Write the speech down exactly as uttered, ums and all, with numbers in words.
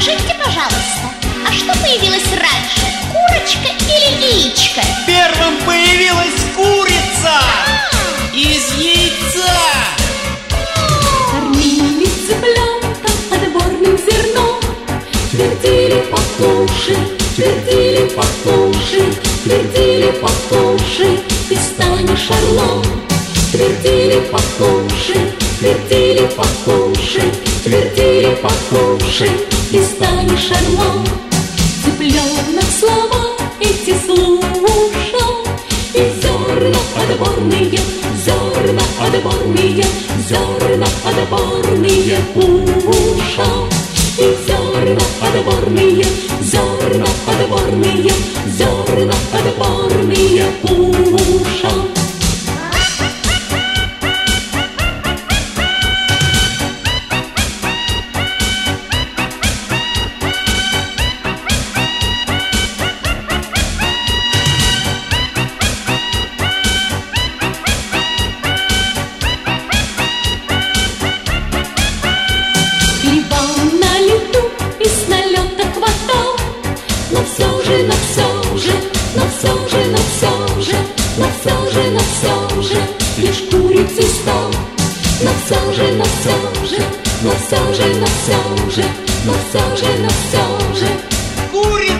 Скажите, пожалуйста, а что появилось раньше, курочка или яичко? Первым появилась курица. А-а-а. Из яйца. Кормили цыплята отборным зерном, твердили покушай, твердили покушай, твердили покушай, ты станешь орлом. Твердили покушай, твердили покушай, твердили покушай, ты станешь орлом. Цыпленок слова эти слушал, и зерна отборные, зерна отборные, зерна отборные кушал. И зерна отборные, зерна отборные, зерна отборные кушал. Но все же, но все же, но все же, но все же, но все же, но все же, лишь курицей стал. Но все же, но все же, но все же, но все же, но все же, но все же, Курица.